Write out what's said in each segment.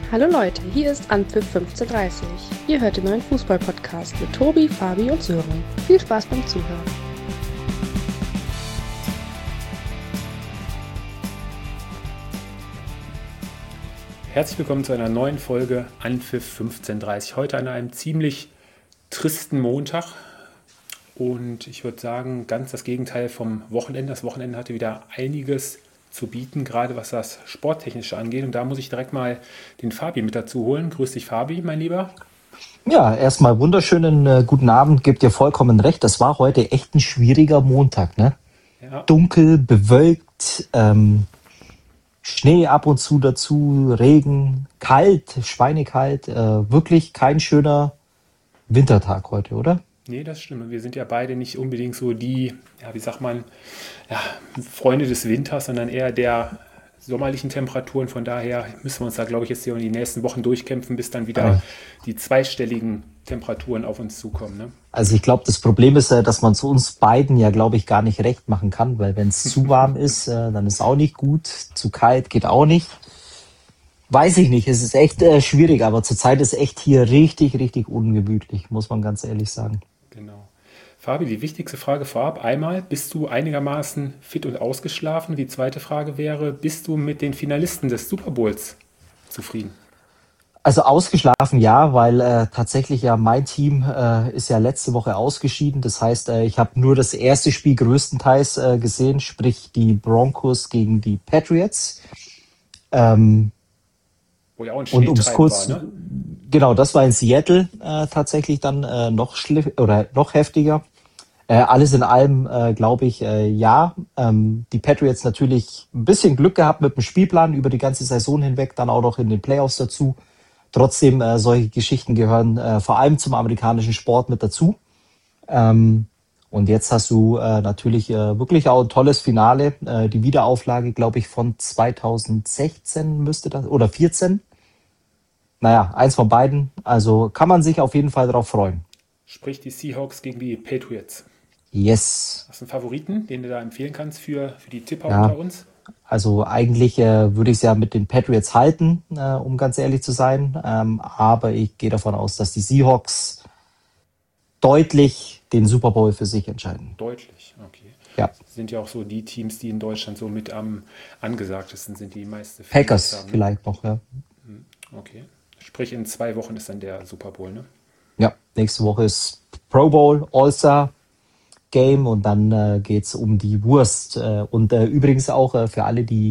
Hallo Leute, hier ist Anpfiff 15:30. Ihr hört den neuen Fußball-Podcast mit Tobi, Fabi und Sören. Viel Spaß beim Zuhören. Herzlich willkommen zu einer neuen Folge Anpfiff 15:30. Heute an einem ziemlich tristen Montag und ich würde sagen, ganz das Gegenteil vom Wochenende. Das Wochenende hatte wieder einiges zu bieten, gerade was das Sporttechnische angeht. Und da muss ich direkt mal den Fabi mit dazu holen. Grüß dich, Fabi, mein Lieber. Ja, erstmal wunderschönen guten Abend. Gebt dir vollkommen recht. Das war heute echt ein schwieriger Montag, ne? Ja, Dunkel, bewölkt, Schnee ab und zu dazu, Regen, kalt, schweinekalt. Wirklich kein schöner Wintertag heute, oder? nee, das stimmt. Wir sind ja beide nicht unbedingt so die, ja, wie sagt man, ja, Freunde des Winters, sondern eher der sommerlichen Temperaturen. Von daher müssen wir uns da, glaube ich, jetzt hier in die nächsten Wochen durchkämpfen, bis dann wieder die zweistelligen Temperaturen auf uns zukommen. Ne? Also ich glaube, das Problem ist, dass man zu uns beiden ja, glaube ich, gar nicht recht machen kann, weil wenn es zu warm ist, dann ist auch nicht gut. Zu kalt geht auch nicht. Weiß ich nicht, es ist echt schwierig, aber zurzeit ist echt hier richtig, richtig ungemütlich, muss man ganz ehrlich sagen. Genau. Fabi, die wichtigste Frage vorab. Einmal, bist du einigermaßen fit und ausgeschlafen? Die zweite Frage wäre, bist du mit den Finalisten des Super Bowls zufrieden? Also ausgeschlafen ja, weil tatsächlich ja mein Team ist ja letzte Woche ausgeschieden. Das heißt, ich habe nur das erste Spiel größtenteils gesehen, sprich die Broncos gegen die Patriots. Wo ja auch ein Und ums Schneetreiben war, kurz, ne? genau, das war in Seattle tatsächlich dann noch heftiger. Alles in allem glaube ich, ja. Die Patriots natürlich ein bisschen Glück gehabt mit dem Spielplan über die ganze Saison hinweg, dann auch noch in den Playoffs dazu. Trotzdem, solche Geschichten gehören vor allem zum amerikanischen Sport mit dazu. Und jetzt hast du natürlich wirklich auch ein tolles Finale. Die Wiederauflage, glaube ich, von 2016 müsste das, oder 14. Naja, eins von beiden. Also kann man sich auf jeden Fall darauf freuen. Sprich die Seahawks gegen die Patriots. Yes. Hast du einen Favoriten, den du da empfehlen kannst für die Tipper Ja, unter uns? also eigentlich würde ich es ja mit den Patriots halten, um ganz ehrlich zu sein. Aber ich gehe davon aus, dass die Seahawks deutlich den Super Bowl für sich entscheiden. Deutlich, okay. Ja, Sind ja auch so die Teams, die in Deutschland so mit am angesagtesten sind, die meiste Fans Packers haben. Ne? vielleicht noch, ja. Okay. Sprich, in 2 Wochen ist dann der Super Bowl, ne? Ja, nächste Woche ist Pro Bowl, All-Star Game und dann geht's um die Wurst. Und übrigens auch für alle, die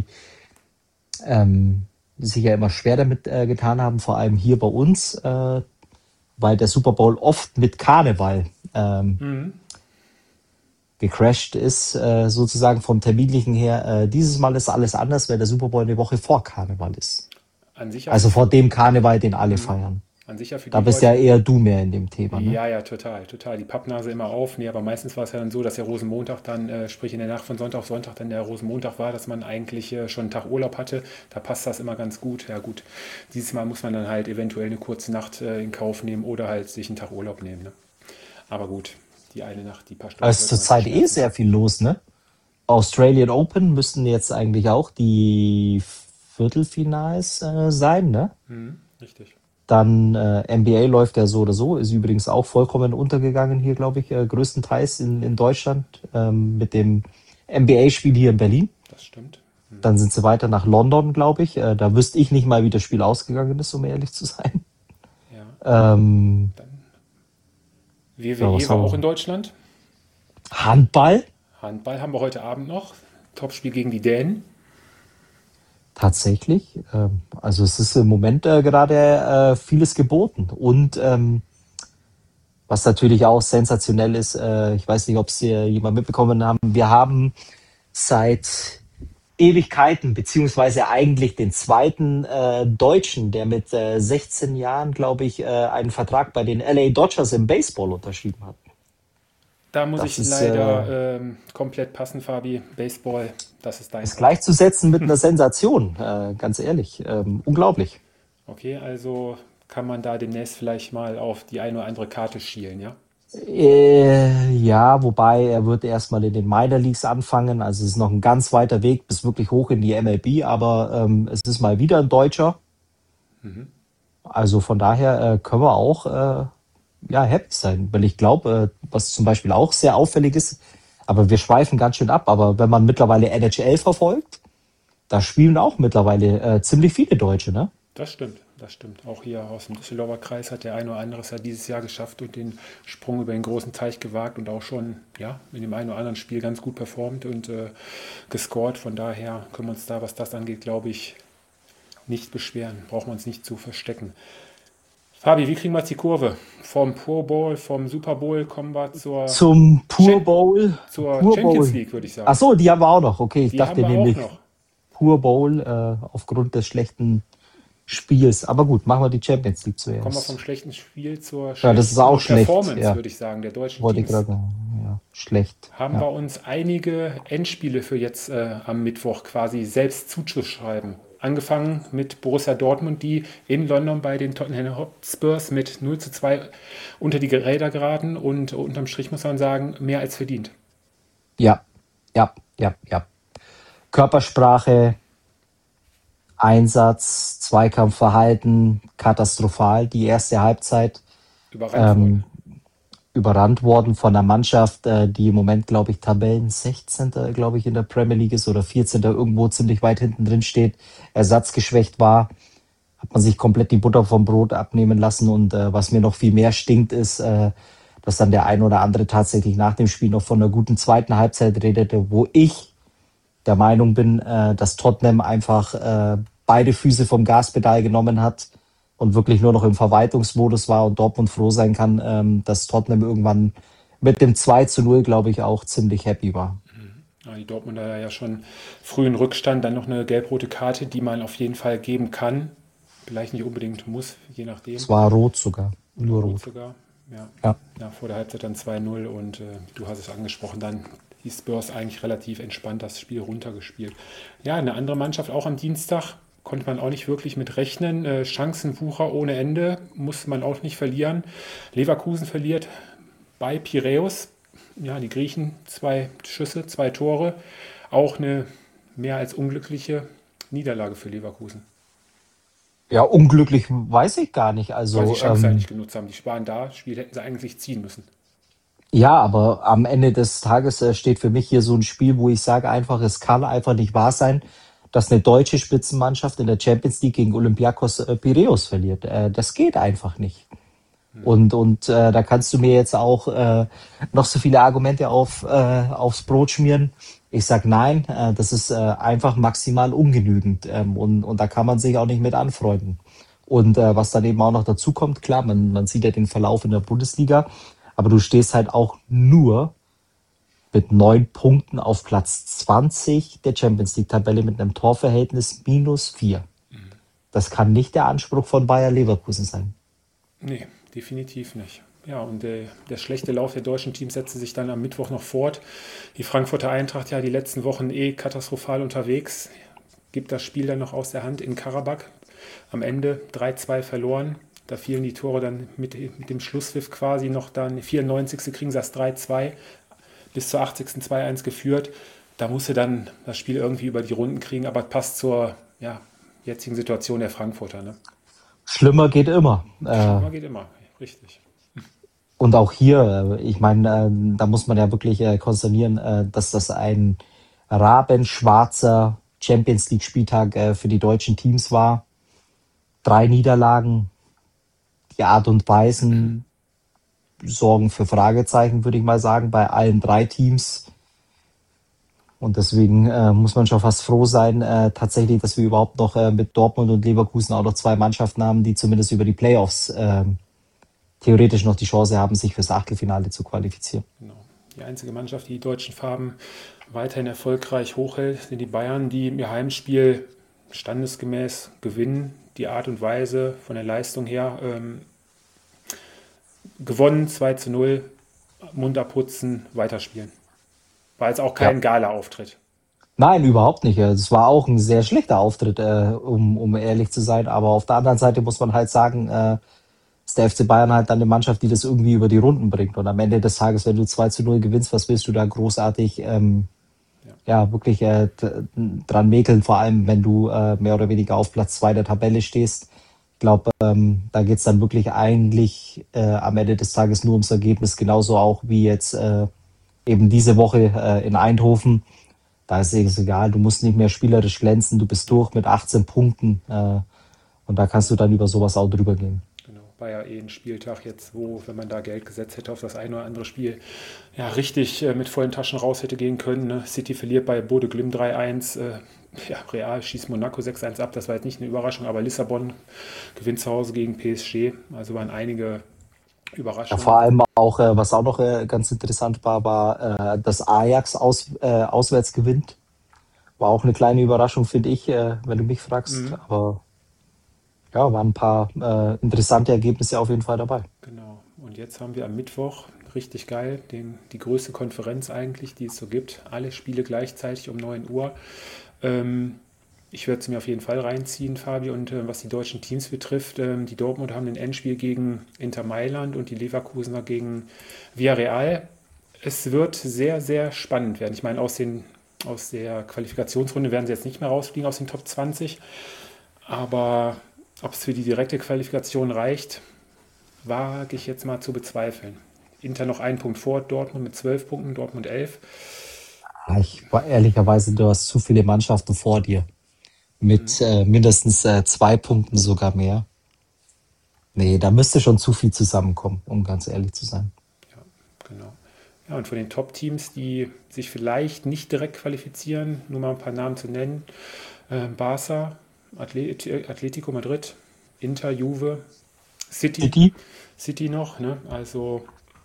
sich ja immer schwer damit getan haben, vor allem hier bei uns, weil der Super Bowl oft mit Karneval gecrashed ist, sozusagen vom Terminlichen her. Dieses Mal ist alles anders, weil der Super Bowl eine Woche vor Karneval ist. An sich ja, Also vor dem Karneval, den alle feiern. an sich ja für Da die bist ja Leute. eher du mehr in dem Thema, ne? Ja, ja, total, total. Die Pappnase immer auf. Nee, aber meistens war es ja dann so, dass der Rosenmontag dann, sprich in der Nacht von Sonntag auf Sonntag dann der Rosenmontag war, dass man eigentlich schon einen Tag Urlaub hatte. Da passt das immer ganz gut. Ja gut, dieses Mal muss man dann halt eventuell eine kurze Nacht in Kauf nehmen oder halt sich einen Tag Urlaub nehmen. Ne? Aber gut, die eine Nacht, die paar Stunden Es ist sollte man zurzeit verschmerzen. sehr viel los, ne? Australian Open müssten jetzt eigentlich auch die Viertelfinals sein, ne? Richtig. Dann NBA läuft ja so oder so, ist übrigens auch vollkommen untergegangen hier, glaube ich, größtenteils in Deutschland mit dem NBA-Spiel hier in Berlin. Das stimmt. Dann sind sie weiter nach London, glaube ich. Da wüsste ich nicht mal, wie das Spiel ausgegangen ist, um ehrlich zu sein. Ja. Ähm, Dann ja, WWE was war haben auch in wir? Deutschland. Handball? Handball haben wir heute Abend noch. Topspiel gegen die Dänen. Tatsächlich. Also es ist im Moment gerade vieles geboten. Und was natürlich auch sensationell ist, ich weiß nicht, ob es jemand mitbekommen haben, wir haben seit Ewigkeiten, beziehungsweise eigentlich den zweiten Deutschen, der mit 16 Jahren, glaube ich, einen Vertrag bei den LA Dodgers im Baseball unterschrieben hat. Da muss Das ich ist, leider komplett passen, Fabi. Baseball, das ist dein ist Part. gleichzusetzen mit einer Sensation, ganz ehrlich. Unglaublich. Okay, also kann man da demnächst vielleicht mal auf die eine oder andere Karte schielen, ja? Ja, wobei er wird erstmal in den Minor Leagues anfangen. Also es ist noch ein ganz weiter Weg bis wirklich hoch in die MLB, aber es ist mal wieder ein Deutscher. Also von daher können wir auch happy sein, weil ich glaube, was zum Beispiel auch sehr auffällig ist, aber wir schweifen ganz schön ab, aber wenn man mittlerweile NHL verfolgt, da spielen auch mittlerweile ziemlich viele Deutsche, ne? Das stimmt, das stimmt. Auch hier aus dem Düsseldorfer Kreis hat der ein oder andere es ja dieses Jahr geschafft und den Sprung über den großen Teich gewagt und auch schon in dem einen oder anderen Spiel ganz gut performt und gescored. Von daher können wir uns da, was das angeht, glaube ich, nicht beschweren. Brauchen wir uns nicht zu verstecken. Fabi, wie kriegen wir jetzt die Kurve? Vom Pro Bowl, vom Super Bowl kommen wir zum Pur Bowl. Zur Pur Champions Bowl. League, würde ich sagen. Ach so, die haben wir auch noch. Okay, ich Die dachte haben wir nämlich auch noch. Pur Bowl aufgrund des schlechten Spiels. Aber gut, machen wir die Champions League Kommen wir zuerst. vom schlechten Spiel zur Ja, das ist auch schlecht, Performance, ja. würde ich sagen, der deutschen Wollte ich Teams. gerade sagen. Ja, schlecht. Haben Ja. wir uns einige Endspiele für jetzt am Mittwoch quasi selbst zuzuschreiben. Angefangen mit Borussia Dortmund, die in London bei den Tottenham Hotspurs mit 0:2 unter die Räder geraten und unterm Strich muss man sagen, mehr als verdient. Ja, ja, ja, ja. Körpersprache, Einsatz, Zweikampfverhalten, katastrophal. Die erste Halbzeit Überrannt worden. überrannt worden von einer Mannschaft, die im Moment, glaube ich, Tabellen 16. glaube ich, in der Premier League ist oder 14. irgendwo ziemlich weit hinten drin steht, ersatzgeschwächt war, hat man sich komplett die Butter vom Brot abnehmen lassen und was mir noch viel mehr stinkt, ist, dass dann der ein oder andere tatsächlich nach dem Spiel noch von einer guten zweiten Halbzeit redete, wo ich der Meinung bin, dass Tottenham einfach beide Füße vom Gaspedal genommen hat und wirklich nur noch im Verwaltungsmodus war und Dortmund froh sein kann, dass Tottenham irgendwann mit dem 2:0, glaube ich, auch ziemlich happy war. Ja, die Dortmunder ja schon früh in Rückstand, dann noch eine gelb-rote Karte, die man auf jeden Fall geben kann. Vielleicht nicht unbedingt muss, je nachdem. Es war rot sogar, nur Rot rot. sogar. Ja. Ja. Ja, vor der Halbzeit dann 2:0 und du hast es angesprochen, dann die Spurs eigentlich relativ entspannt das Spiel runtergespielt. Ja, eine andere Mannschaft auch am Dienstag konnte man auch nicht wirklich mit rechnen. Chancenwucher ohne Ende, muss man auch nicht verlieren. Leverkusen verliert bei Piräus. Ja, die Griechen 2 Schüsse, 2 Tore. Auch eine mehr als unglückliche Niederlage für Leverkusen. Ja, unglücklich weiß ich gar nicht. Also, Weil sie die Chance nicht genutzt haben. Die waren da, das Spiel hätten sie eigentlich ziehen müssen. ja, aber am Ende des Tages steht für mich hier so ein Spiel, wo ich sage einfach, es kann einfach nicht wahr sein, dass eine deutsche Spitzenmannschaft in der Champions League gegen Olympiakos Piräus verliert. Das geht einfach nicht. Und da kannst du mir jetzt auch noch so viele Argumente aufs Brot schmieren. Ich sag nein, das ist einfach maximal ungenügend und da kann man sich auch nicht mit anfreunden. Und was dann eben auch noch dazu kommt, klar, man sieht ja den Verlauf in der Bundesliga, aber du stehst halt auch nur mit 9 Punkten auf Platz 20 der Champions League-Tabelle mit einem Torverhältnis -4. Das kann nicht der Anspruch von Bayer Leverkusen sein. Nee, definitiv nicht. Ja, und der schlechte Lauf der deutschen Teams setzte sich dann am Mittwoch noch fort. Die Frankfurter Eintracht ja die letzten Wochen katastrophal unterwegs. Gibt das Spiel dann noch aus der Hand in Karabakh. Am Ende 3:2 verloren. Da fielen die Tore dann mit dem Schlusspfiff quasi noch dann. 94. kriegen sie das 3:2. Bis zur 80. 2:1 geführt. Da musste dann das Spiel irgendwie über die Runden kriegen, aber passt zur jetzigen Situation der Frankfurter. Ne? Schlimmer geht immer. Schlimmer geht immer, richtig. Und auch hier, ich meine, da muss man ja wirklich konstatieren, dass das ein rabenschwarzer Champions League Spieltag für die deutschen Teams war. 3 Niederlagen, die Art und Weisen sorgen für Fragezeichen, würde ich mal sagen, bei allen 3 Teams. Und deswegen muss man schon fast froh sein, tatsächlich, dass wir überhaupt noch mit Dortmund und Leverkusen auch noch 2 Mannschaften haben, die zumindest über die Playoffs theoretisch noch die Chance haben, sich fürs Achtelfinale zu qualifizieren. Genau. Die einzige Mannschaft, die die deutschen Farben weiterhin erfolgreich hochhält, sind die Bayern, die ihr Heimspiel standesgemäß gewinnen. Die Art und Weise von der Leistung her gewonnen, 2:0, Mund abputzen, weiterspielen. War jetzt auch kein Gala-Auftritt. Nein, überhaupt nicht. Es war auch ein sehr schlechter Auftritt, um ehrlich zu sein. Aber auf der anderen Seite muss man halt sagen, ist der FC Bayern halt dann eine Mannschaft, die das irgendwie über die Runden bringt. Und am Ende des Tages, wenn du 2:0 gewinnst, was willst du da großartig wirklich dran mäkeln? Vor allem, wenn du mehr oder weniger auf Platz 2 der Tabelle stehst. Ich glaube, da geht's dann wirklich eigentlich am Ende des Tages nur ums Ergebnis, genauso auch wie jetzt eben diese Woche in Eindhoven. Da ist es egal, du musst nicht mehr spielerisch glänzen, du bist durch mit 18 Punkten und da kannst du dann über sowas auch drüber gehen. Genau, war ja ein Spieltag jetzt, wo, wenn man da Geld gesetzt hätte auf das eine oder andere Spiel, ja, richtig mit vollen Taschen raus hätte gehen können. Ne? City verliert bei Bode Glimt 3-1. Ja, Real schießt Monaco 6-1 ab. Das war jetzt nicht eine Überraschung, aber Lissabon gewinnt zu Hause gegen PSG. Also waren einige Ja, Überraschungen. vor allem auch, was auch noch ganz interessant war, dass Ajax auswärts gewinnt. War auch eine kleine Überraschung, finde ich, wenn du mich fragst. Mhm. Aber ja, waren ein paar interessante Ergebnisse auf jeden Fall dabei. Genau. Und jetzt haben wir am Mittwoch, richtig geil, die größte Konferenz eigentlich, die es so gibt. Alle Spiele gleichzeitig um 9 Uhr. Ähm, Ich werde es mir auf jeden Fall reinziehen, Fabi. Und was die deutschen Teams betrifft, die Dortmund haben ein Endspiel gegen Inter Mailand und die Leverkusener gegen Villarreal. Es wird sehr, sehr spannend werden. Ich meine, aus der Qualifikationsrunde werden sie jetzt nicht mehr rausfliegen aus den Top 20. Aber ob es für die direkte Qualifikation reicht, wage ich jetzt mal zu bezweifeln. Inter noch einen Punkt vor, Dortmund mit 12 Punkten, Dortmund 11. Ja, ich war ehrlicherweise, du hast zu viele Mannschaften vor dir. Mit mindestens 2 Punkten sogar mehr. Nee, da müsste schon zu viel zusammenkommen, um ganz ehrlich zu sein. Ja, genau. Ja, und von den Top-Teams, die sich vielleicht nicht direkt qualifizieren, nur mal ein paar Namen zu nennen: Barca, Atletico Madrid, Inter, Juve, City, City? City noch. Ne? Also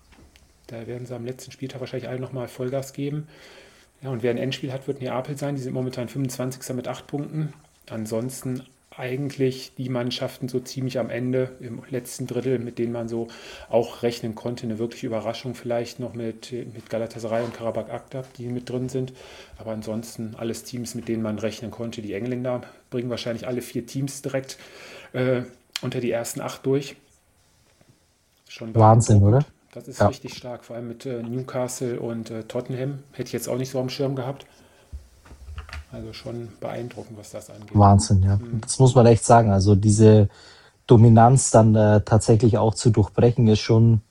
da werden sie am letzten Spieltag wahrscheinlich alle nochmal Vollgas geben. Ja, und wer ein Endspiel hat, wird Neapel sein. Die sind momentan 25. mit 8 Punkten. Ansonsten eigentlich die Mannschaften so ziemlich am Ende im letzten Drittel, mit denen man so auch rechnen konnte. Eine wirkliche Überraschung vielleicht noch mit Galatasaray und Karabakh Akta, die mit drin sind. Aber ansonsten alles Teams, mit denen man rechnen konnte. Die Engländer bringen wahrscheinlich alle 4 Teams direkt äh, unter die ersten 8 durch. Schon Wahnsinn, oder? beeindruckend. Das ist Ja, richtig stark, vor allem mit Newcastle und Tottenham. Hätte ich jetzt auch nicht so am Schirm gehabt. Also schon beeindruckend, was das angeht. Wahnsinn, ja. Das muss man echt sagen. Also diese Dominanz dann tatsächlich auch zu durchbrechen, ist schon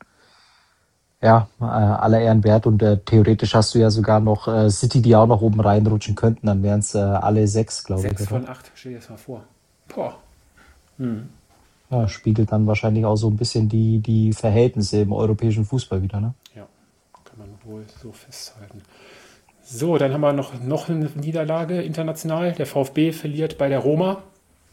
ja aller Ehren wert. Und theoretisch hast du ja sogar noch City, die auch noch oben reinrutschen könnten. Dann wären es alle 6, glaube ich, 6 oder? von 8, stell dir das mal vor. Boah. Hm. Ja, spiegelt dann wahrscheinlich auch so ein bisschen die Verhältnisse im europäischen Fußball wieder, ne? Ja, kann man wohl so festhalten. So, dann haben wir noch eine Niederlage international. Der VfB verliert bei der Roma.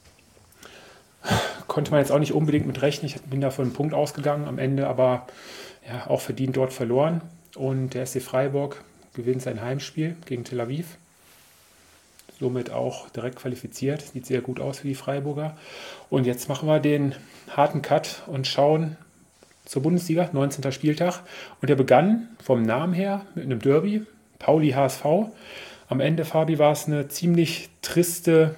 Konnte man jetzt auch nicht unbedingt mit rechnen. Ich bin da von einem Punkt ausgegangen am Ende, aber ja, auch verdient dort verloren. Und der SC Freiburg gewinnt sein Heimspiel gegen Tel Aviv. Somit auch direkt qualifiziert. Sieht sehr gut aus für die Freiburger. Und jetzt machen wir den harten Cut und schauen zur Bundesliga, 19. Spieltag. Und der begann vom Namen her mit einem Derby, Pauli HSV. Am Ende, Fabi, war es eine ziemlich triste,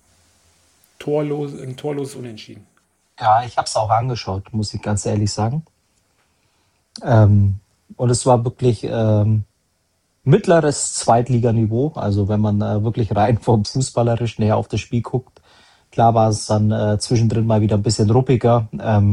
ein torloses Unentschieden. Ja, ich habe es auch angeschaut, muss ich ganz ehrlich sagen. Ähm, und es war wirklich mittleres Zweitliganiveau. Also wenn man wirklich rein vom Fußballerischen her auf das Spiel guckt. Klar war es dann zwischendrin mal wieder ein bisschen ruppiger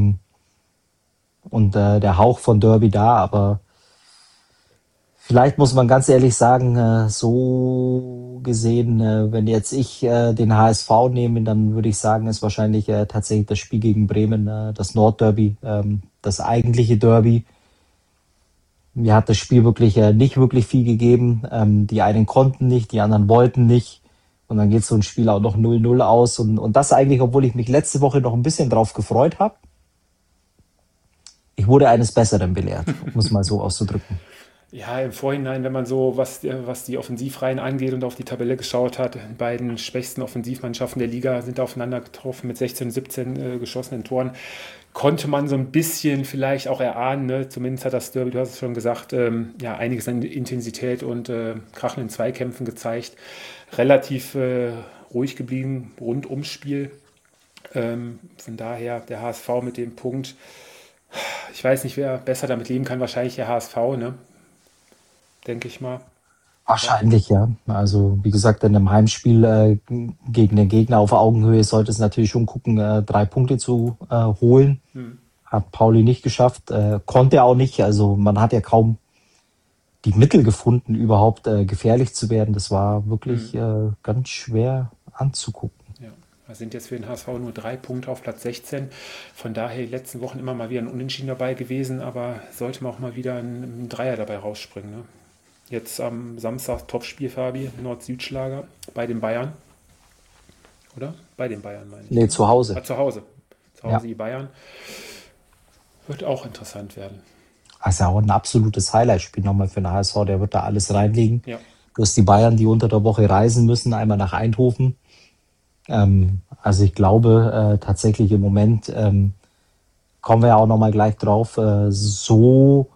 und der Hauch von Derby da, aber vielleicht muss man ganz ehrlich sagen, so gesehen, wenn jetzt ich den HSV nehme, dann würde ich sagen, ist wahrscheinlich tatsächlich das Spiel gegen Bremen, das Nordderby, das eigentliche Derby. Mir hat das Spiel wirklich nicht wirklich viel gegeben. Die einen konnten nicht, die anderen wollten nicht. Und dann geht so ein Spiel auch noch 0-0 aus. Und das eigentlich, obwohl ich mich letzte Woche noch ein bisschen drauf gefreut habe. Ich wurde eines Besseren belehrt, um es mal so auszudrücken. Ja, im Vorhinein, wenn man so, was die Offensivreihen angeht und auf die Tabelle geschaut hat, die beiden schwächsten Offensivmannschaften der Liga sind aufeinander getroffen mit 16, 17 geschossenen Toren, konnte man so ein bisschen vielleicht auch erahnen, ne? Zumindest hat das Derby, du hast es schon gesagt, ja, einiges an Intensität und krachenden Zweikämpfen gezeigt. Relativ ruhig geblieben, rund ums Spiel. Von daher der HSV mit dem Punkt. Ich weiß nicht, wer besser damit leben kann, wahrscheinlich der HSV, ne? Denke ich mal. Wahrscheinlich, ja. Also wie gesagt, in einem Heimspiel gegen den Gegner auf Augenhöhe sollte es natürlich schon gucken, 3 Punkte zu holen. Hat Pauli nicht geschafft, konnte er auch nicht. Also man hat ja kaum die Mittel gefunden, überhaupt gefährlich zu werden. Das war wirklich ganz schwer anzugucken. Ja, da sind jetzt für den HSV nur 3 Punkte auf Platz 16. Von daher die letzten Wochen immer mal wieder ein Unentschieden dabei gewesen, aber sollte man auch mal wieder ein Dreier dabei rausspringen. Ne? Jetzt am Samstag Topspiel, Fabi, Nord-Süd-Schlager bei den Bayern. Oder? Bei den Bayern, meine ich. Nee, zu Hause. Zu Hause. Zu Hause Ja. die Bayern. Wird auch interessant werden. Also auch ein absolutes Highlight-Spiel nochmal für den HSV. Der wird da alles reinlegen. Ja. Du hast die Bayern, die unter der Woche reisen müssen, einmal nach Eindhoven. Also ich glaube tatsächlich im Moment, kommen wir ja auch nochmal gleich drauf, so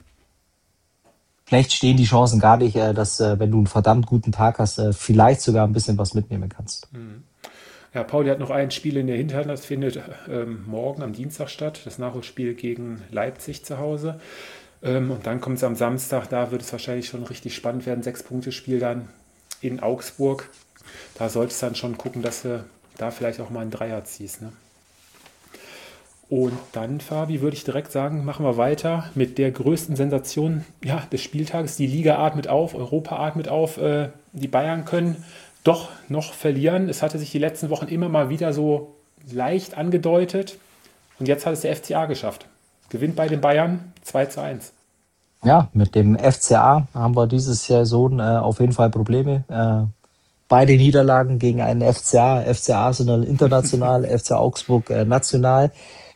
schlecht stehen die Chancen gar nicht, dass wenn du einen verdammt guten Tag hast, vielleicht sogar ein bisschen was mitnehmen kannst. Ja, Pauli hat noch ein Spiel in der Hinterhand, das findet morgen am Dienstag statt, das Nachholspiel gegen Leipzig zu Hause. Und dann kommt es am Samstag, da wird es wahrscheinlich schon richtig spannend werden, 6-Punkte-Spiel dann in Augsburg. Da solltest du dann schon gucken, dass du da vielleicht auch mal einen Dreier ziehst. Ne? Und dann, Fabi, würde ich direkt sagen, machen wir weiter mit der größten Sensation des Spieltages. Die Liga atmet auf, Europa atmet auf, die Bayern können doch noch verlieren. Es hatte sich die letzten Wochen immer mal wieder so leicht angedeutet. Und jetzt hat es der FCA geschafft. Gewinnt bei den Bayern 2:1. Ja, mit dem FCA haben wir dieses Saison auf jeden Fall Probleme. Beide Niederlagen gegen einen FCA, FC Arsenal international, FC Augsburg national.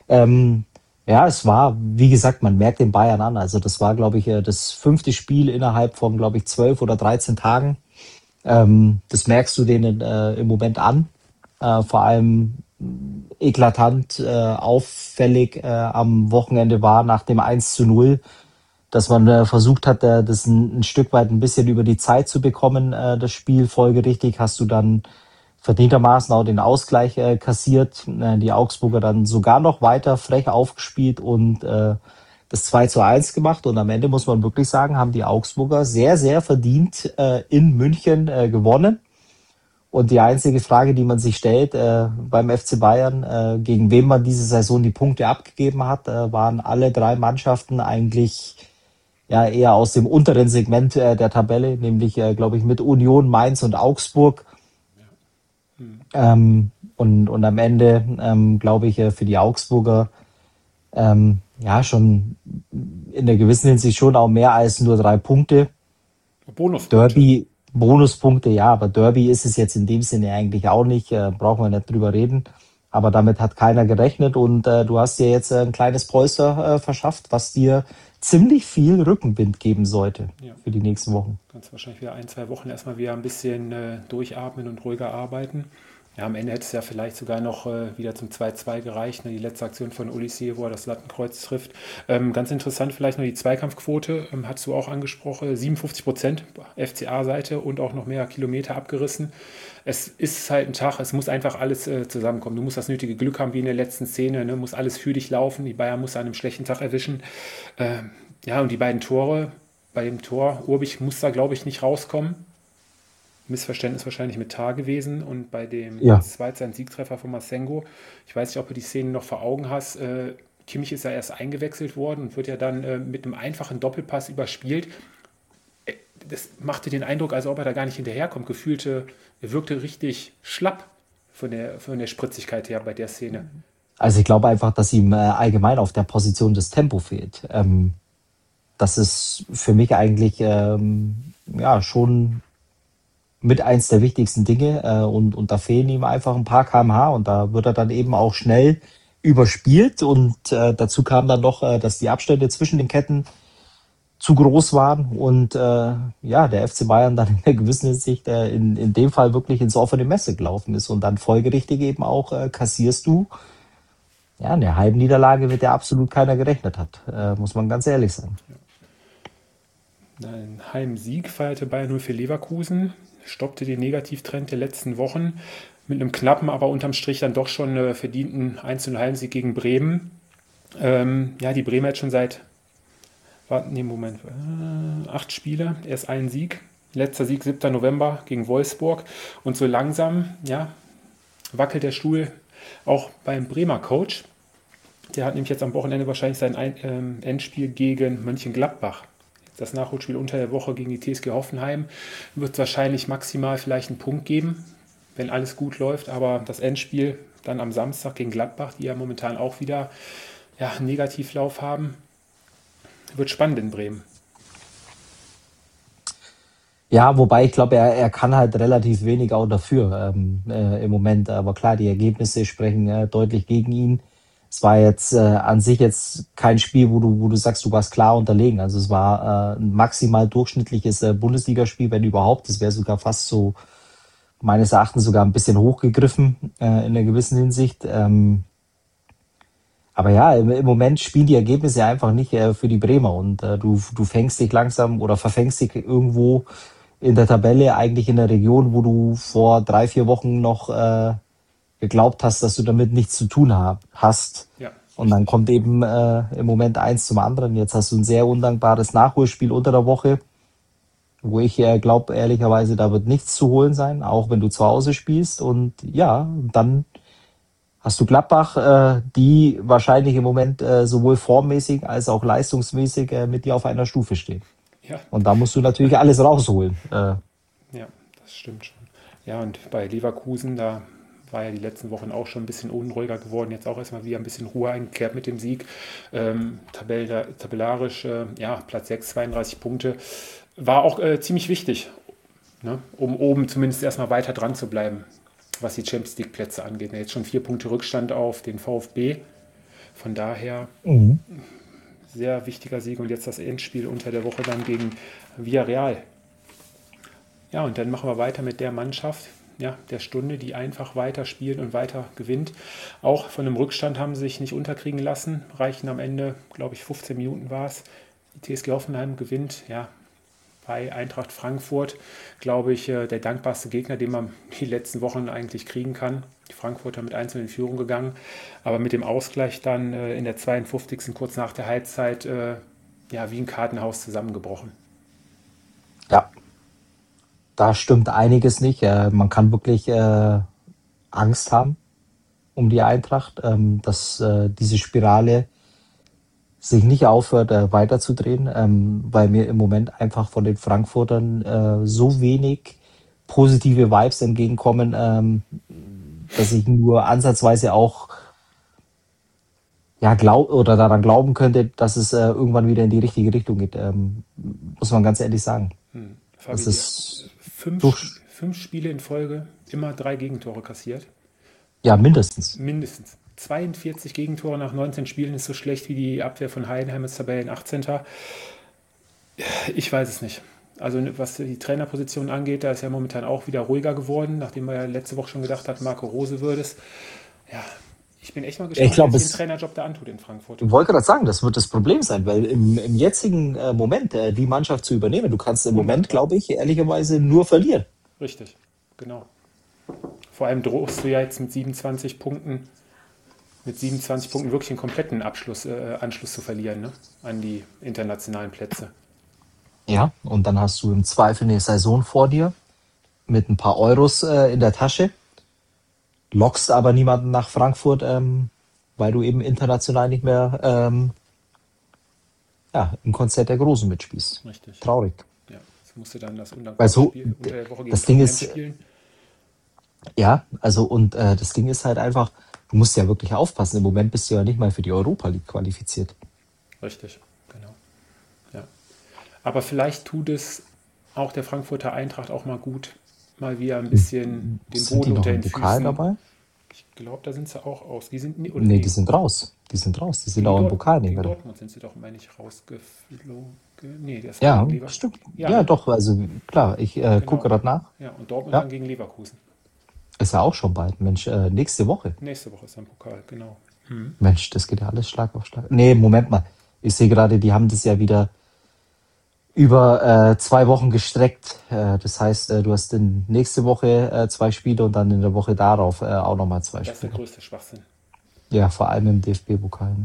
Es war, wie gesagt, man merkt den Bayern an. Also das war, glaube ich, das 5. Spiel innerhalb von, glaube ich, 12 oder 13 Tagen. Das merkst du denen im Moment an. Vor allem eklatant, auffällig am Wochenende war nach dem 1:0, dass man versucht hat, das ein Stück weit ein bisschen über die Zeit zu bekommen, das Spiel. Folgerichtig hast du dann verdientermaßen auch den Ausgleich kassiert. Die Augsburger dann sogar noch weiter frech aufgespielt und das 2:1 gemacht. Und am Ende muss man wirklich sagen, haben die Augsburger sehr, sehr verdient in München gewonnen. Und die einzige Frage, die man sich stellt beim FC Bayern, gegen wen man diese Saison die Punkte abgegeben hat, waren alle 3 Mannschaften eigentlich eher aus dem unteren Segment der Tabelle, nämlich, glaube ich, mit Union, Mainz und Augsburg. Und am Ende, glaube ich, für die Augsburger schon in der gewissen Hinsicht schon auch mehr als nur 3 Punkte. Bonuspunkte. Derby, Bonuspunkte, ja, aber Derby ist es jetzt in dem Sinne eigentlich auch nicht, brauchen wir nicht drüber reden. Aber damit hat keiner gerechnet und du hast dir jetzt ein kleines Polster verschafft, was dir ziemlich viel Rückenwind geben sollte für die nächsten Wochen. Kannst wahrscheinlich wieder 1-2 Wochen erstmal wieder ein bisschen durchatmen und ruhiger arbeiten. Ja, am Ende hätte es ja vielleicht sogar noch wieder zum 2:2 gereicht. Ne? Die letzte Aktion von Olise, wo er das Lattenkreuz trifft. Ganz interessant vielleicht noch die Zweikampfquote, hast du auch angesprochen. 57% FCA-Seite und auch noch mehr Kilometer abgerissen. Es ist halt ein Tag, es muss einfach alles zusammenkommen. Du musst das nötige Glück haben wie in der letzten Szene, ne? Muss alles für dich laufen. Die Bayern muss an einem schlechten Tag erwischen. Und die beiden Tore, bei dem Tor, Urbich muss da, glaube ich, nicht rauskommen. Missverständnis wahrscheinlich mit Tar gewesen. Und bei dem 2:1 Siegtreffer von Massengo, ich weiß nicht, ob du die Szene noch vor Augen hast, Kimmich ist ja erst eingewechselt worden und wird ja dann mit einem einfachen Doppelpass überspielt. Das machte den Eindruck, als ob er da gar nicht hinterherkommt. Er wirkte richtig schlapp von der Spritzigkeit her bei der Szene. Also ich glaube einfach, dass ihm allgemein auf der Position das Tempo fehlt. Das ist für mich eigentlich schon mit eins der wichtigsten Dinge und da fehlen ihm einfach ein paar km/h und da wird er dann eben auch schnell überspielt und dazu kam dann noch, dass die Abstände zwischen den Ketten zu groß waren und der FC Bayern dann in einer gewissen Hinsicht in dem Fall wirklich ins offene Messer gelaufen ist und dann folgerichtig eben auch kassierst du eine Heimniederlage, mit der absolut keiner gerechnet hat, muss man ganz ehrlich sagen. Ein Heimsieg feierte Bayern 0 für Leverkusen, stoppte den Negativtrend der letzten Wochen mit einem knappen, aber unterm Strich dann doch schon verdienten 1:0 Heimsieg gegen Bremen. Die Bremer hat schon seit 8 Spiele, erst einen Sieg. Letzter Sieg 7. November gegen Wolfsburg. Und so langsam, ja, wackelt der Stuhl auch beim Bremer Coach. Der hat nämlich jetzt am Wochenende wahrscheinlich sein Endspiel gegen Mönchengladbach. Das Nachholspiel unter der Woche gegen die TSG Hoffenheim wird es wahrscheinlich maximal vielleicht einen Punkt geben, wenn alles gut läuft. Aber das Endspiel dann am Samstag gegen Gladbach, die ja momentan auch wieder einen Negativlauf haben, wird spannend in Bremen. Ja, wobei ich glaube, er kann halt relativ wenig auch dafür im Moment. Aber klar, die Ergebnisse sprechen deutlich gegen ihn. Es war jetzt an sich jetzt kein Spiel, wo du sagst, du warst klar unterlegen. Also es war ein maximal durchschnittliches Bundesligaspiel, wenn überhaupt. Das wäre sogar fast so, meines Erachtens sogar ein bisschen hochgegriffen in einer gewissen Hinsicht. Aber ja, im Moment spielen die Ergebnisse einfach nicht für die Bremer. Und du fängst dich langsam oder verfängst dich irgendwo in der Tabelle, eigentlich in der Region, wo du vor 3-4 Wochen noch geglaubt hast, dass du damit nichts zu tun hast. Ja, und dann kommt eben im Moment eins zum anderen. Jetzt hast du ein sehr undankbares Nachholspiel unter der Woche, wo ich glaube, ehrlicherweise, da wird nichts zu holen sein, auch wenn du zu Hause spielst. Und ja, dann hast du Gladbach, die wahrscheinlich im Moment sowohl formmäßig als auch leistungsmäßig mit dir auf einer Stufe stehen. Ja. Und da musst du natürlich alles rausholen. Ja, das stimmt schon. Ja, und bei Leverkusen, da war ja die letzten Wochen auch schon ein bisschen unruhiger geworden. Jetzt auch erstmal wieder ein bisschen Ruhe eingekehrt mit dem Sieg. Tabellarisch, Platz 6, 32 Punkte. War auch ziemlich wichtig, ne? Um oben zumindest erstmal weiter dran zu bleiben, was die Champions League Plätze angeht. Jetzt schon 4 Punkte Rückstand auf den VfB. Von daher sehr wichtiger Sieg. Und jetzt das Endspiel unter der Woche dann gegen Villarreal. Ja, und dann machen wir weiter mit der Mannschaft der Stunde, die einfach weiter spielt und weiter gewinnt. Auch von einem Rückstand haben sie sich nicht unterkriegen lassen. Reichen am Ende, glaube ich, 15 Minuten war es. Die TSG Hoffenheim gewinnt, bei Eintracht Frankfurt, glaube ich, der dankbarste Gegner, den man die letzten Wochen eigentlich kriegen kann. Die Frankfurter mit 1 in Führung gegangen, aber mit dem Ausgleich dann in der 52. kurz nach der Halbzeit wie ein Kartenhaus zusammengebrochen. Ja, da stimmt einiges nicht. Man kann wirklich Angst haben um die Eintracht, dass diese Spirale sich nicht aufhört weiterzudrehen, weil mir im Moment einfach von den Frankfurtern so wenig positive Vibes entgegenkommen, dass ich nur ansatzweise auch daran glauben könnte, dass es irgendwann wieder in die richtige Richtung geht. Muss man ganz ehrlich sagen. Fabi, Das ist 5 Spiele in Folge, immer 3 Gegentore kassiert. Ja, mindestens. 42 Gegentore nach 19 Spielen ist so schlecht wie die Abwehr von Heidenheim als Tabellen 18. Ich weiß es nicht. Also was die Trainerposition angeht, da ist ja momentan auch wieder ruhiger geworden, nachdem wir ja letzte Woche schon gedacht hatten, Marco Rose würde es. Ja, ich bin echt mal gespannt, wer sich den Trainerjob da antut in Frankfurt. Ich wollte gerade sagen, das wird das Problem sein, weil im jetzigen Moment die Mannschaft zu übernehmen, du kannst im Moment, glaube ich, ehrlicherweise nur verlieren. Richtig, genau. Vor allem drohst du ja jetzt mit 27 Punkten wirklich einen kompletten Anschluss zu verlieren, ne? An die internationalen Plätze. Ja, und dann hast du im Zweifel eine Saison vor dir mit ein paar Euros in der Tasche, lockst aber niemanden nach Frankfurt, weil du eben international nicht mehr im Konzert der Großen mitspielst. Richtig. Traurig. Ja, jetzt musst du dann das undankbare Spiel unter der Woche gegen das Ding ist, spielen. Ja, also und das Ding ist halt einfach, du musst ja wirklich aufpassen. Im Moment bist du ja nicht mal für die Europa League qualifiziert. Richtig, genau. Ja. Aber vielleicht tut es auch der Frankfurter Eintracht auch mal gut, mal wieder ein bisschen den Boden unter den Füßen. Dabei? Ich glaube, da sind sie auch aus. Die sind die sind raus. Die sind auch im Pokal nicht mehr. Gegen Dortmund sind sie doch, meine ich, rausgeflogen. Nee, das ja, gegen stimmt. Ja, ja, doch, also klar, ich gucke gerade nach. Ja, und Dortmund dann gegen Leverkusen. Ist ja auch schon bald, Mensch, nächste Woche. Nächste Woche ist dann Pokal, genau. Mensch, das geht ja alles Schlag auf Schlag. Nee, Moment mal. Ich sehe gerade, die haben das ja wieder über 2 Wochen gestreckt. Das heißt, du hast nächste Woche 2 Spiele und dann in der Woche darauf auch nochmal 2 Spiele. Das ist der größte Schwachsinn. Ja, vor allem im DFB-Pokal. Ne?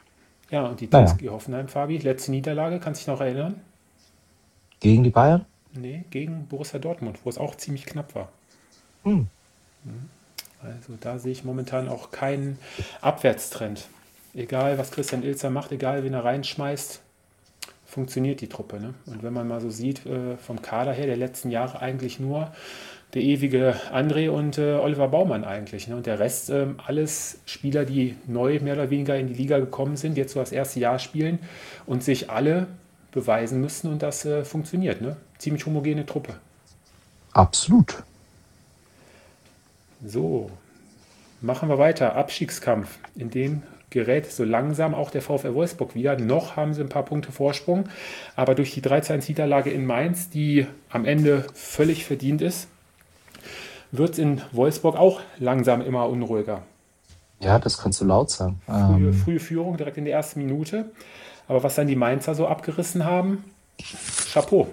Ja, und die TSG Hoffenheim, Fabi, letzte Niederlage, kannst du dich noch erinnern? Gegen die Bayern? Nee, gegen Borussia Dortmund, wo es auch ziemlich knapp war. Hm. Also da sehe ich momentan auch keinen Abwärtstrend. Egal, was Christian Ilzer macht, egal, wen er reinschmeißt, funktioniert die Truppe. Ne? Und wenn man mal so sieht, vom Kader her der letzten Jahre eigentlich nur der ewige André und Oliver Baumann eigentlich. Ne? Und der Rest, alles Spieler, die neu mehr oder weniger in die Liga gekommen sind, jetzt so das erste Jahr spielen und sich alle beweisen müssen und das funktioniert. Ne? Ziemlich homogene Truppe. Absolut. So, machen wir weiter. Abstiegskampf. In dem gerät so langsam auch der VfL Wolfsburg wieder. Noch haben sie ein paar Punkte Vorsprung, aber durch die 3:1-Niederlage in Mainz, die am Ende völlig verdient ist, wird es in Wolfsburg auch langsam immer unruhiger. Ja, das kannst du laut sagen. Frühe Führung direkt in der ersten Minute. Aber was dann die Mainzer so abgerissen haben, Chapeau.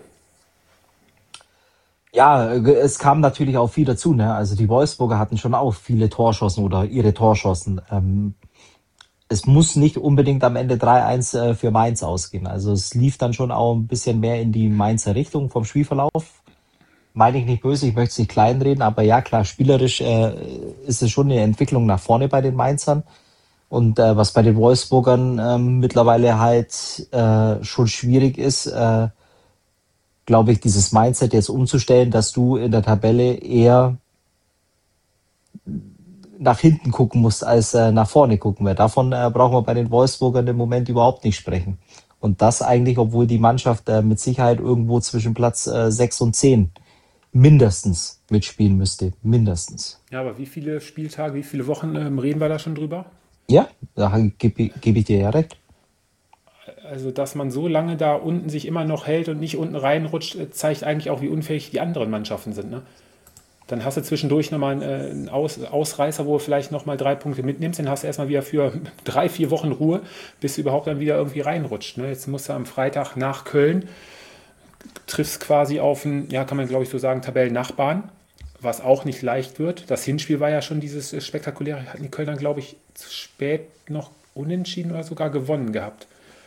Ja, es kam natürlich auch viel dazu, ne? Also die Wolfsburger hatten schon auch viele Torschancen oder ihre Torschancen. Es muss nicht unbedingt am Ende 3-1 für Mainz ausgehen. Also es lief dann schon auch ein bisschen mehr in die Mainzer Richtung vom Spielverlauf. Meine ich nicht böse, ich möchte es nicht kleinreden, aber ja klar, spielerisch ist es schon eine Entwicklung nach vorne bei den Mainzern. Und was bei den Wolfsburgern mittlerweile halt schon schwierig ist, glaube ich, dieses Mindset jetzt umzustellen, dass du in der Tabelle eher nach hinten gucken musst, als nach vorne gucken. Weil davon brauchen wir bei den Wolfsburgern im Moment überhaupt nicht sprechen. Und das eigentlich, obwohl die Mannschaft mit Sicherheit irgendwo zwischen Platz 6 und 10 mindestens mitspielen müsste. Mindestens. Ja, aber wie viele Spieltage, wie viele Wochen reden wir da schon drüber? Ja, da gebe ich dir ja recht. Also, dass man so lange da unten sich immer noch hält und nicht unten reinrutscht, zeigt eigentlich auch, wie unfähig die anderen Mannschaften sind. Ne? Dann hast du zwischendurch nochmal einen Ausreißer, wo du vielleicht nochmal 3 Punkte mitnimmst. Dann hast du erstmal wieder für 3-4 Wochen Ruhe, bis du überhaupt dann wieder irgendwie reinrutscht. Ne? Jetzt musst du am Freitag nach Köln, triffst quasi auf einen, ja, kann man glaube ich so sagen, Tabellennachbarn, was auch nicht leicht wird. Das Hinspiel war ja schon dieses spektakuläre, hatten die Kölner, glaube ich, zu spät noch unentschieden oder sogar gewonnen gehabt.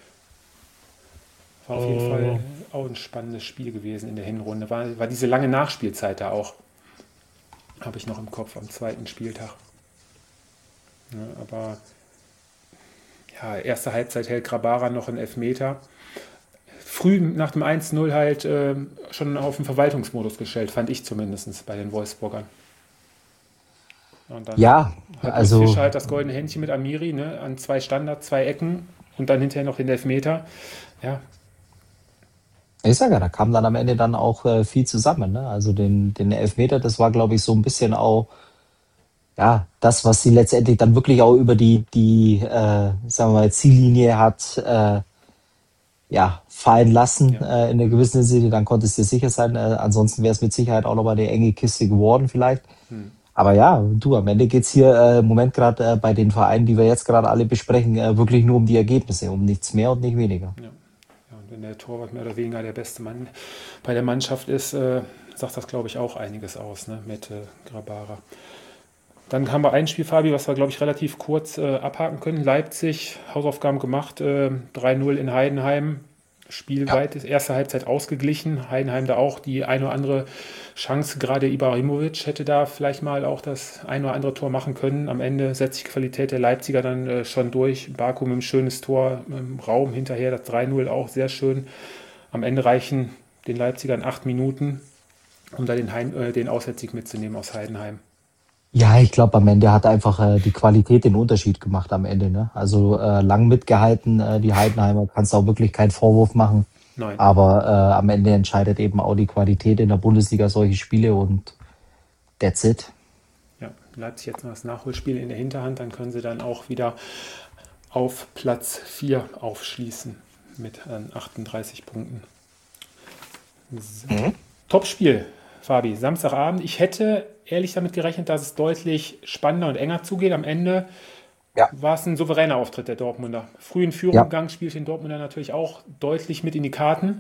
War auf jeden Fall auch ein spannendes Spiel gewesen in der Hinrunde. War diese lange Nachspielzeit da auch. Habe ich noch im Kopf am zweiten Spieltag. Ja, aber ja, erste Halbzeit hält Grabara noch einen Elfmeter. Früh nach dem 1-0 halt schon auf den Verwaltungsmodus gestellt, fand ich zumindest bei den Wolfsburgern. Und dann Ja, hat also Fischer halt das goldene Händchen mit Amiri, ne, an 2 Standards, 2 Ecken und dann hinterher noch den Elfmeter. Ja, ich sage ja, da kam dann am Ende dann auch viel zusammen. Ne? Also den Elfmeter, das war, glaube ich, so ein bisschen auch ja das, was sie letztendlich dann wirklich auch über die sagen wir mal, Ziellinie hat ja fallen lassen ja. in einer gewissen Hinsicht. Dann konntest du dir sicher sein. Ansonsten wäre es mit Sicherheit auch nochmal eine enge Kiste geworden vielleicht. Aber ja, du, am Ende geht's hier im Moment gerade bei den Vereinen, die wir jetzt gerade alle besprechen, wirklich nur um die Ergebnisse, um nichts mehr und nicht weniger. Ja. Ja, und wenn der Torwart mehr oder weniger der beste Mann bei der Mannschaft ist, sagt das, glaube ich, auch einiges aus, ne, mit Grabara. Dann haben wir ein Spiel, Fabi, was wir, glaube ich, relativ kurz abhaken können. Leipzig, Hausaufgaben gemacht, 3-0 in Heidenheim. Spiel Ja. weit, erste Halbzeit ausgeglichen. Heidenheim da auch die eine oder andere Chance. Gerade Ibrahimovic hätte da vielleicht mal auch das ein oder andere Tor machen können. Am Ende setzt sich die Qualität der Leipziger dann schon durch. Baku mit einem schönes Tor im Raum hinterher, das 3-0 auch sehr schön. Am Ende reichen den Leipzigern 8 Minuten, um da den Auswärtssieg mitzunehmen aus Heidenheim. Ja, ich glaube, am Ende hat einfach die Qualität den Unterschied gemacht am Ende. Ne? Also lang mitgehalten, die Heidenheimer, kannst du auch wirklich keinen Vorwurf machen. Nein. Aber am Ende entscheidet eben auch die Qualität in der Bundesliga solche Spiele und that's it. Ja, Leipzig jetzt noch das Nachholspiel in der Hinterhand, dann können sie dann auch wieder auf Platz 4 aufschließen mit 38 Punkten. So. Topspiel, Fabi, Samstagabend. Ich hätte ehrlich damit gerechnet, dass es deutlich spannender und enger zugeht. Am Ende Ja. war es ein souveräner Auftritt der Dortmunder. Früh in Führung Ja. gegangen, spielt den Dortmunder natürlich auch deutlich mit in die Karten.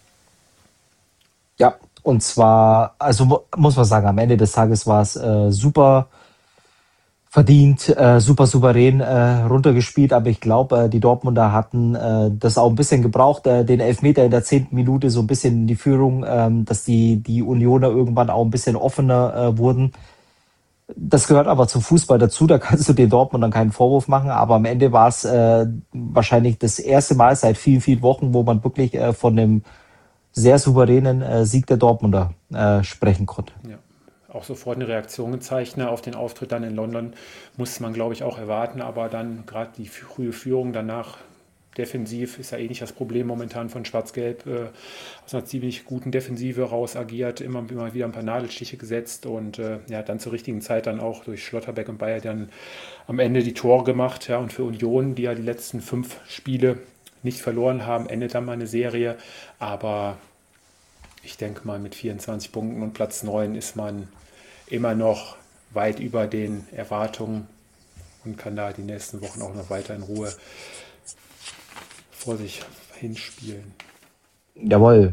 Ja, und zwar, also muss man sagen, am Ende des Tages war es super verdient, super souverän runtergespielt, aber ich glaube, die Dortmunder hatten das auch ein bisschen gebraucht, den Elfmeter in der 10. Minute so ein bisschen in die Führung, dass die Unioner irgendwann auch ein bisschen offener wurden. Das gehört aber zum Fußball dazu, da kannst du den Dortmundern keinen Vorwurf machen, aber am Ende war es wahrscheinlich das erste Mal seit vielen, vielen Wochen, wo man wirklich von einem sehr souveränen Sieg der Dortmunder sprechen konnte. Ja. Auch sofort eine Reaktion gezeigt, ne, auf den Auftritt dann in London, musste man, glaube ich, auch erwarten, aber dann gerade die frühe Führung danach defensiv ist ja eh nicht das Problem momentan von Schwarz-Gelb, aus einer ziemlich guten Defensive raus agiert, immer wieder ein paar Nadelstiche gesetzt und ja, dann zur richtigen Zeit dann auch durch Schlotterbeck und Bayer dann am Ende die Tore gemacht, ja, und für Union, die ja die letzten 5 Spiele nicht verloren haben, endet dann mal eine Serie, aber ich denke mal mit 24 Punkten und Platz 9 ist man immer noch weit über den Erwartungen und kann da die nächsten Wochen auch noch weiter in Ruhe vor sich hinspielen. Jawohl.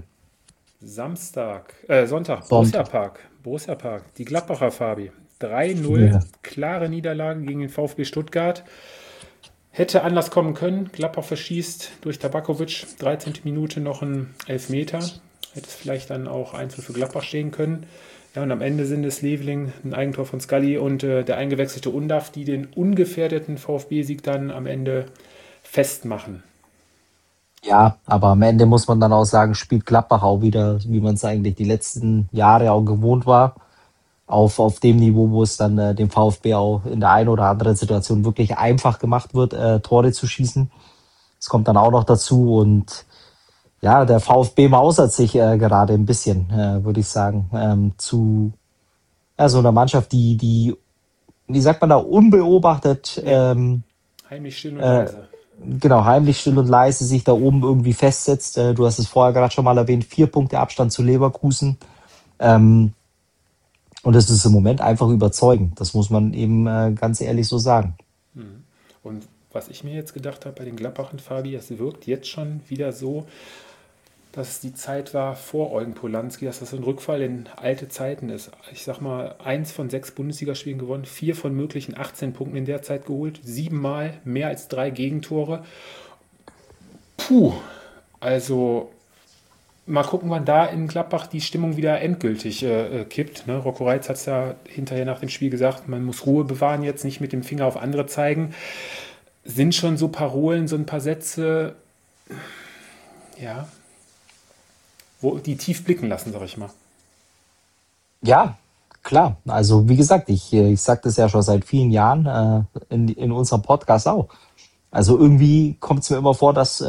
Sonntag, Borussia Park, die Gladbacher, Fabi. 3-0, Ja. klare Niederlage gegen den VfB Stuttgart. Hätte anders kommen können. Gladbach verschießt durch Tabakovic, 13. Minute noch einen Elfmeter. Hätte es vielleicht dann auch 1 für Gladbach stehen können. Ja, und am Ende sind es Leveling, ein Eigentor von Scully und der eingewechselte Undav, die den ungefährdeten VfB-Sieg dann am Ende festmachen. Ja, aber am Ende muss man dann auch sagen, spielt Gladbach auch wieder, wie man es eigentlich die letzten Jahre auch gewohnt war, auf dem Niveau, wo es dann dem VfB auch in der einen oder anderen Situation wirklich einfach gemacht wird, Tore zu schießen. Das kommt dann auch noch dazu und ja, der VfB mausert sich gerade ein bisschen, würde ich sagen, zu so einer Mannschaft, die, wie sagt man da, unbeobachtet, Heimlich still und leise. genau, heimlich still und leise sich da oben irgendwie festsetzt. Du hast es vorher gerade schon mal erwähnt, 4 Punkte Abstand zu Leverkusen. Und das ist im Moment einfach überzeugend. Das muss man eben ganz ehrlich so sagen. Und was ich mir jetzt gedacht habe bei den Gladbachern, Fabi, es wirkt jetzt schon wieder so, dass es die Zeit war vor Eugen Polanski, dass das ein Rückfall in alte Zeiten ist. Ich sag mal, 1 von 6 Bundesligaspielen gewonnen, 4 von möglichen 18 Punkten in der Zeit geholt, 7 Mal mehr als 3 Gegentore. Puh, also mal gucken, wann da in Gladbach die Stimmung wieder endgültig kippt. Ne? Rocco Reitz hat es ja hinterher nach dem Spiel gesagt, man muss Ruhe bewahren, jetzt nicht mit dem Finger auf andere zeigen. Sind schon so Parolen, so ein paar Sätze, ja, wo die tief blicken lassen, sag ich mal. Ja, klar. Also wie gesagt, ich sage das ja schon seit vielen Jahren in unserem Podcast auch. Also irgendwie kommt es mir immer vor, dass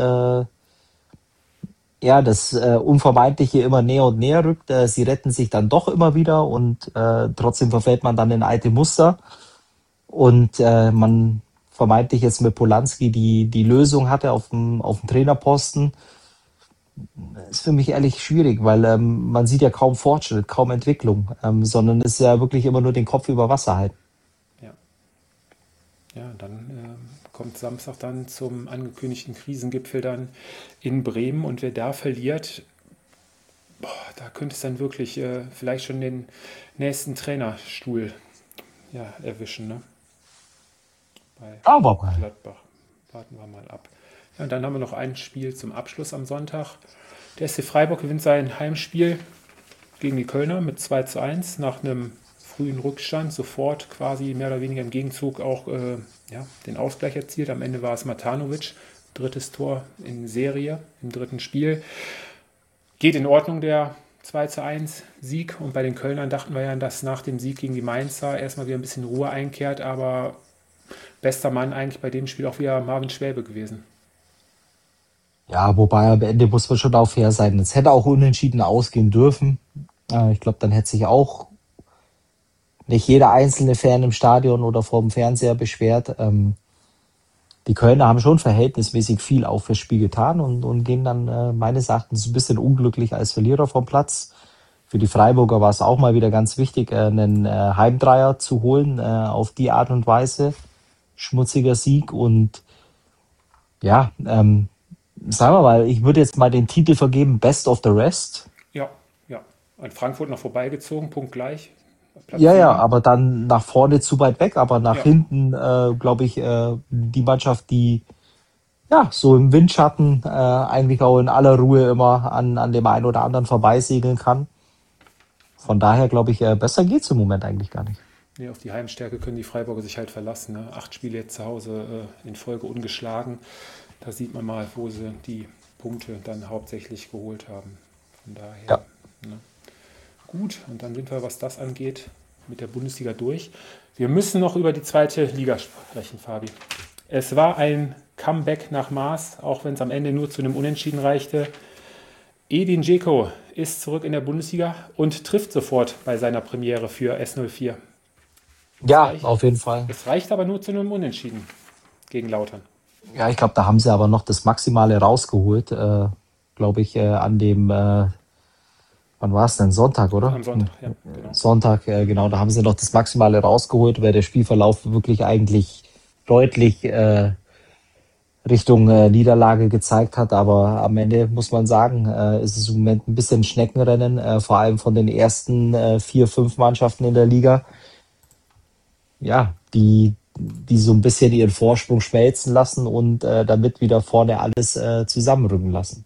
das Unvermeidliche immer näher und näher rückt. Sie retten sich dann doch immer wieder und trotzdem verfällt man dann in alte Muster. Und man vermeintlich jetzt mit Polanski die Lösung hatte auf dem Trainerposten. Ist für mich ehrlich schwierig, weil man sieht ja kaum Fortschritt, kaum Entwicklung, sondern ist ja wirklich immer nur den Kopf über Wasser halten. Ja, ja, dann kommt Samstag dann zum angekündigten Krisengipfel dann in Bremen und wer da verliert, da könnte es dann wirklich vielleicht schon den nächsten Trainerstuhl erwischen, ne? Bei Aber mal. Gladbach. Warten wir mal ab. Ja, und dann haben wir noch ein Spiel zum Abschluss am Sonntag. Der SC Freiburg gewinnt sein Heimspiel gegen die Kölner mit 2:1 nach einem frühen Rückstand. Sofort quasi mehr oder weniger im Gegenzug auch den Ausgleich erzielt. Am Ende war es Matanovic. 3. Tor in Serie im 3. Spiel. Geht in Ordnung, der 2:1 Sieg. Und bei den Kölnern dachten wir ja, dass nach dem Sieg gegen die Mainzer erstmal wieder ein bisschen Ruhe einkehrt. Aber bester Mann eigentlich bei dem Spiel auch wieder Marvin Schwäbe gewesen. Ja, wobei am Ende muss man schon auch fair sein. Es hätte auch unentschieden ausgehen dürfen. Ich glaube, dann hätte sich auch nicht jeder einzelne Fan im Stadion oder vor dem Fernseher beschwert. Die Kölner haben schon verhältnismäßig viel auch fürs Spiel getan und gehen dann meines Erachtens ein bisschen unglücklich als Verlierer vom Platz. Für die Freiburger war es auch mal wieder ganz wichtig, einen Heimdreier zu holen auf die Art und Weise. Schmutziger Sieg und ja, sagen wir mal, ich würde jetzt mal den Titel vergeben, Best of the Rest. Ja. An Frankfurt noch vorbeigezogen, punktgleich. Platz Ja, 7. aber dann nach vorne zu weit weg, aber nach hinten, glaube ich, die Mannschaft, die so im Windschatten eigentlich auch in aller Ruhe immer an dem einen oder anderen vorbeisegeln kann. Von daher glaube ich, besser geht's im Moment eigentlich gar nicht. Nee, auf die Heimstärke können die Freiburger sich halt verlassen. Ne? 8 Spiele jetzt zu Hause in Folge ungeschlagen. Da sieht man mal, wo sie die Punkte dann hauptsächlich geholt haben. Von daher, ne? Gut, und dann sind wir, was das angeht, mit der Bundesliga durch. Wir müssen noch über die zweite Liga sprechen, Fabi. Es war ein Comeback nach Maß, auch wenn es am Ende nur zu einem Unentschieden reichte. Edin Dzeko ist zurück in der Bundesliga und trifft sofort bei seiner Premiere für S04. Ja, auf jeden Fall. Es reicht aber nur zu einem Unentschieden gegen Lautern. Ja, ich glaube, da haben sie aber noch das Maximale rausgeholt, glaube ich, an dem, wann war es denn? Sonntag, oder? Am Sonntag, ja. Genau. Sonntag, genau, da haben sie noch das Maximale rausgeholt, weil der Spielverlauf wirklich eigentlich deutlich Richtung Niederlage gezeigt hat. Aber am Ende muss man sagen, ist es im Moment ein bisschen Schneckenrennen, vor allem von den ersten 4, 5 Mannschaften in der Liga. Ja, die so ein bisschen ihren Vorsprung schmelzen lassen und damit wieder vorne alles zusammenrücken lassen.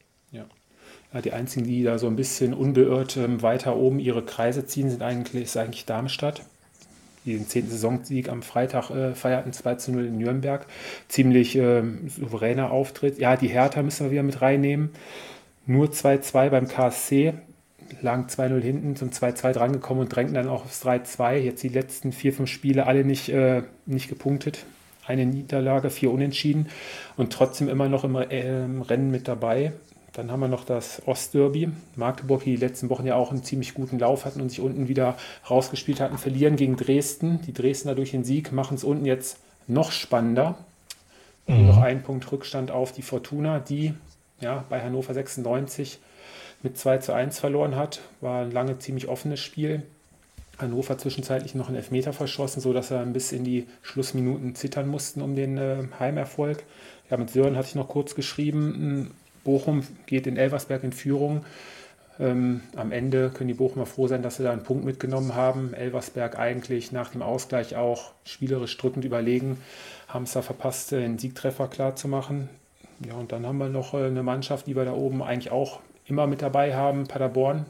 Ja, die einzigen, die da so ein bisschen unbeirrt weiter oben ihre Kreise ziehen, ist eigentlich Darmstadt, die den 10. Saisonsieg am Freitag feierten, 2:0 in Nürnberg. Ziemlich souveräner Auftritt. Ja, die Hertha müssen wir wieder mit reinnehmen. Nur 2:2 beim KSC. Lagen 2:0 hinten, zum 2:2 drangekommen und drängten dann auch aufs 3:2. Jetzt die letzten 4, 5 Spiele alle nicht gepunktet. Eine Niederlage, 4 Unentschieden und trotzdem immer noch im Rennen mit dabei. Dann haben wir noch das Ostderby. Magdeburg, die letzten Wochen ja auch einen ziemlich guten Lauf hatten und sich unten wieder rausgespielt hatten, verlieren gegen Dresden. Die Dresdner durch den Sieg machen es unten jetzt noch spannender. Nur noch 1 Punkt Rückstand auf die Fortuna, die bei Hannover 96 mit 2:1 verloren hat. War ein lange ziemlich offenes Spiel. Hannover zwischenzeitlich noch einen Elfmeter verschossen, sodass sie bis in die Schlussminuten zittern mussten um den Heimerfolg. Ja, mit Sören hatte ich noch kurz geschrieben, Bochum geht in Elversberg in Führung. Am Ende können die Bochumer froh sein, dass sie da einen Punkt mitgenommen haben. Elversberg eigentlich nach dem Ausgleich auch spielerisch drückend überlegen. Haben es da verpasst, den Siegtreffer klar zu machen. Ja, und dann haben wir noch eine Mannschaft, die wir da oben eigentlich auch immer mit dabei haben. Paderborn,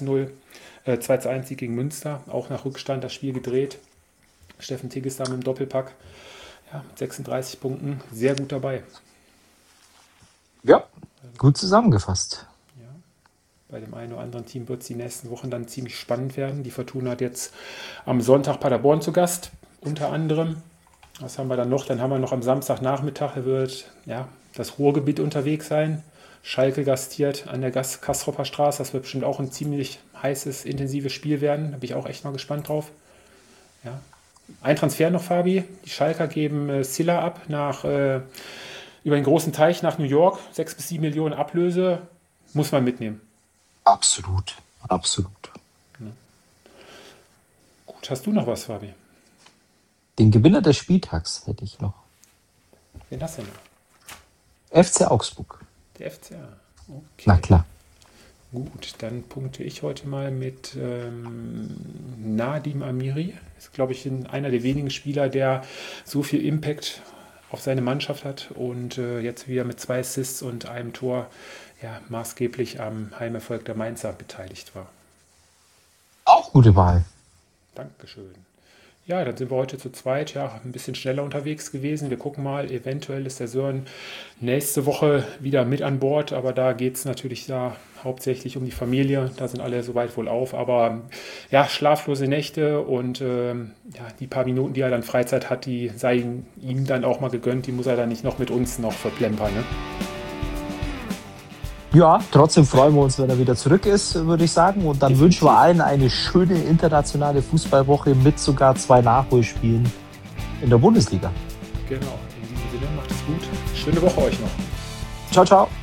2:1 Sieg gegen Münster. Auch nach Rückstand das Spiel gedreht. Steffen Tigges da mit dem Doppelpack. Ja, mit 36 Punkten. Sehr gut dabei. Ja, gut zusammengefasst. Ja, bei dem einen oder anderen Team wird es die nächsten Wochen dann ziemlich spannend werden. Die Fortuna hat jetzt am Sonntag Paderborn zu Gast, unter anderem. Was haben wir dann noch? Dann haben wir noch am Samstagnachmittag, da wird das Ruhrgebiet unterwegs sein. Schalke gastiert an der Kastropper Straße. Das wird bestimmt auch ein ziemlich heißes, intensives Spiel werden. Da bin ich auch echt mal gespannt drauf. Ja. Ein Transfer noch, Fabi. Die Schalker geben Silla ab über den großen Teich nach New York. 6 bis 7 Millionen Ablöse. Muss man mitnehmen. Absolut. Ja. Gut, hast du noch was, Fabi? Den Gewinner des Spieltags hätte ich noch. Wen hast du noch? FC Augsburg. Der FCA. Okay. Na klar. Gut, dann punkte ich heute mal mit Nadim Amiri. Ist, glaube ich, einer der wenigen Spieler, der so viel Impact auf seine Mannschaft hat und jetzt wieder mit 2 Assists und einem Tor maßgeblich am Heimerfolg der Mainzer beteiligt war. Auch gute Wahl. Dankeschön. Ja, dann sind wir heute zu zweit, ein bisschen schneller unterwegs gewesen. Wir gucken mal, eventuell ist der Sören nächste Woche wieder mit an Bord, aber da geht es natürlich hauptsächlich um die Familie. Da sind alle soweit wohl auf, aber schlaflose Nächte und die paar Minuten, die er dann Freizeit hat, die seien ihm dann auch mal gegönnt. Die muss er dann nicht noch mit uns noch verplempern, ne? Ja, trotzdem freuen wir uns, wenn er wieder zurück ist, würde ich sagen. Und dann wünschen wir allen eine schöne internationale Fußballwoche mit sogar 2 Nachholspielen in der Bundesliga. Genau, in diesem Sinne macht es gut. Schöne Woche euch noch. Ciao, ciao.